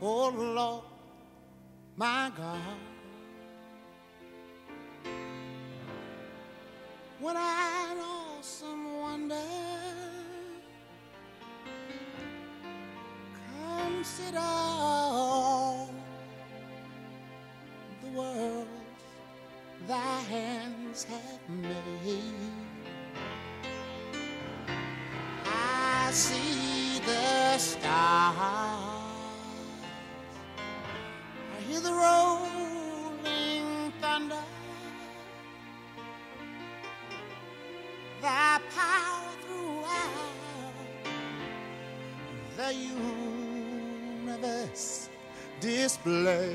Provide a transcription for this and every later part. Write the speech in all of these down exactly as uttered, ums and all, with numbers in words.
Oh Lord, my God, what an awesome wonder. Consider all the worlds thy hands have made. I see the stars, I hear the rolling thunder, thy power throughout the universe display.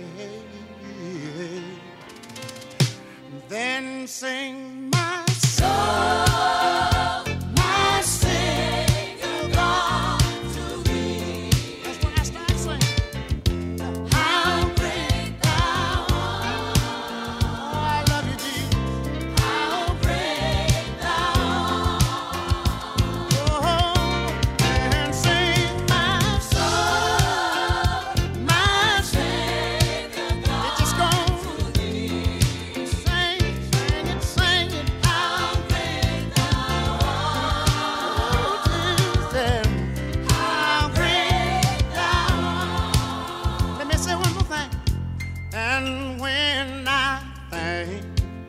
Then sing my soul, my Savior God to thee. That's when I start singing. How great thou art. Oh, I love you, Jesus. How great thou art. Oh, and sing my soul, my Savior God. It just goes to thee. Sing, sing it, sing it. How great thou art. Oh, Jesus. How great thou art. Let me say one more thing. And when I think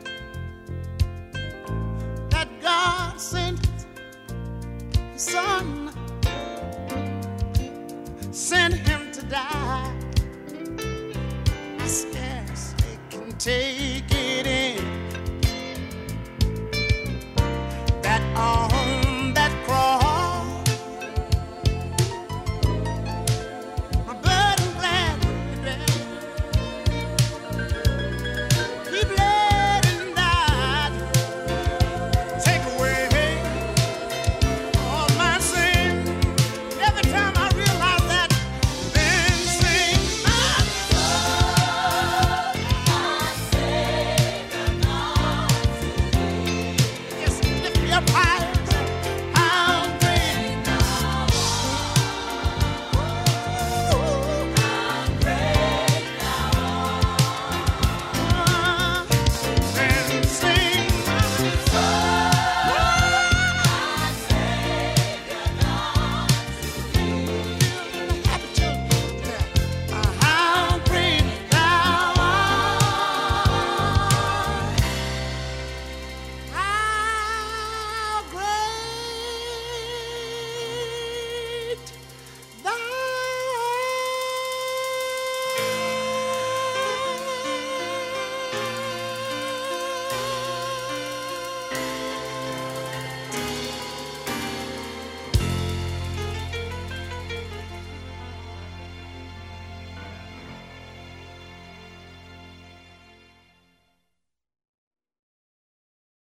that God sent His Son, sent Him to die, I scarcely can take